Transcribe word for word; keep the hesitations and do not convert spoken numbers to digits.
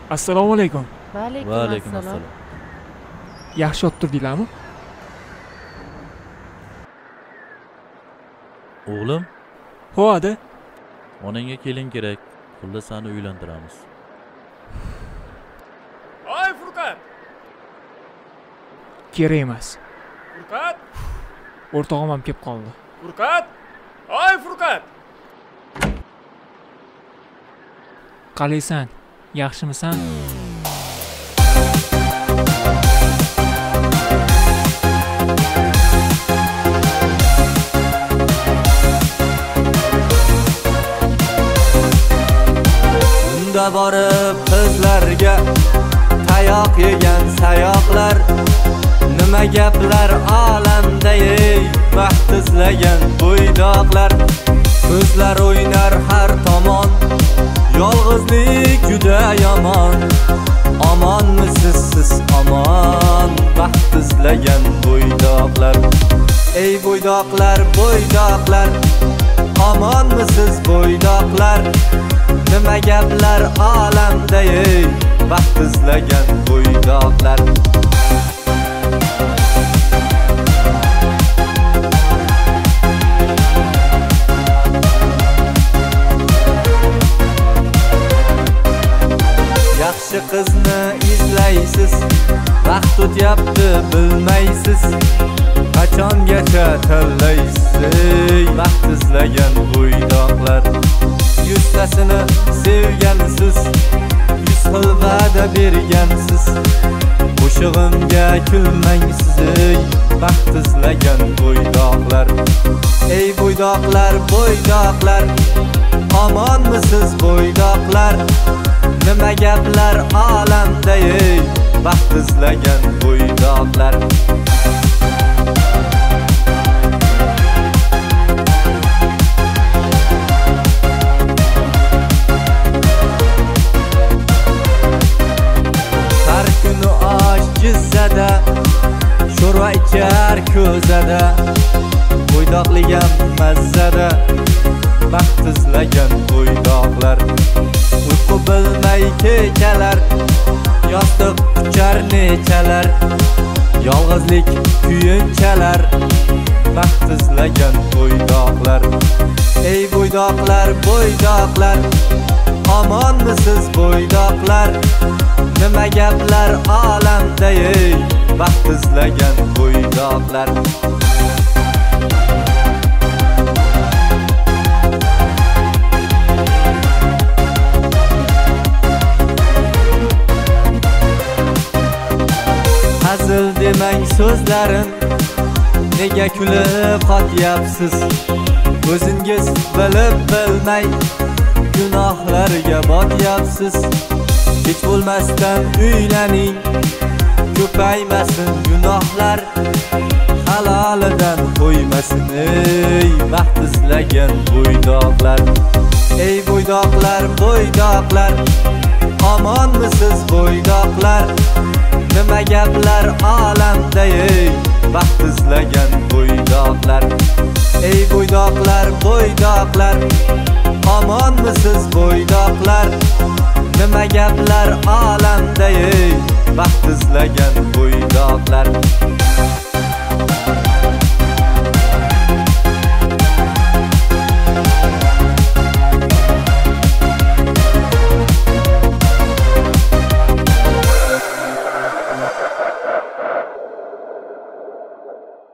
Assalomu alaykum. Va alaykum Va alaykum assalom. Yaxshi o'tirdinglarmi? O'g'lim, Ho, ada. onangga kelin kerak. Xullas seni uylantiramiz. Ay Furqat! Kerak emas. Furqat! O'rtog'im ham kelib qoldi. Furqat! Ay Furqat! Qalaysan? Yaxshimisan? Unda borib qizlarga tayoq yegan sayoqlar, nima gaplar olamda ey baxt izlagan bo'ydoqlar. Ko'zlar o'ynar har tomon, yolg'izlik juda yomon. Omonmisiz siz omon, baxt izlagan bo'ydoqlar. Ey bo'ydoqlar, bo'ydoqlar, omonmisiz bo'ydoqlar? Nima gaplar olamda ey baxt izlagan bo'ydoqlar. Yaxshi qizni izlaysiz, vaqt o'tyapti bilmaysiz. Qachongacha tanlaysiz baxt izlagan bo'ydoqlar? Yuztasini sevgansiz, yuz xil va'da bergansiz. Qo'shig'imga kulmaysiz ey baxt izlagan bo'ydoqlar. Ey bo'ydoqlar, bo'ydoqlar, omonmisiz bo'ydoqlar? Nima gaplar olamda ey baxt izlagan bo'ydoqlar? Har kuni osh jizzada, sho'rva ichar ko'zada, bo'ydoqligam mazzada, baxt izlagan bo'ydoqlar. Uyqu bilmay kechalar, yostiq quchar nechalar, yolg'izlik kuyunchalar, baxt izlagan bo'ydoqlar. Ey bo'ydoqlar, bo'ydoqlar, omonmisiz bo'ydoqlar? Nima gaplar olamda ey baxt izlagan bo'ydoqlar? Hazil demang so'zlarim, nega kulib qotyapsiz? O'zingiz bilib bilmay gunohlarga botyapsiz. Hech bo'lmasdan uylaning, ko'paymasin gunohlar, halolidan qo'ymasin ey baxt izlagan bo'ydoqlar. Ey bo'ydoqlar, bo'ydoqlar, omonmisiz bo'ydoqlar? Nima gaplar olamda ey baxt izlagan bo'ydoqlar? Ey bo'ydoqlar, bo'ydoqlar, omonmisiz bo'ydoqlar? Nima gaplar olamda ey baxt izlagan bo'ydoqlar?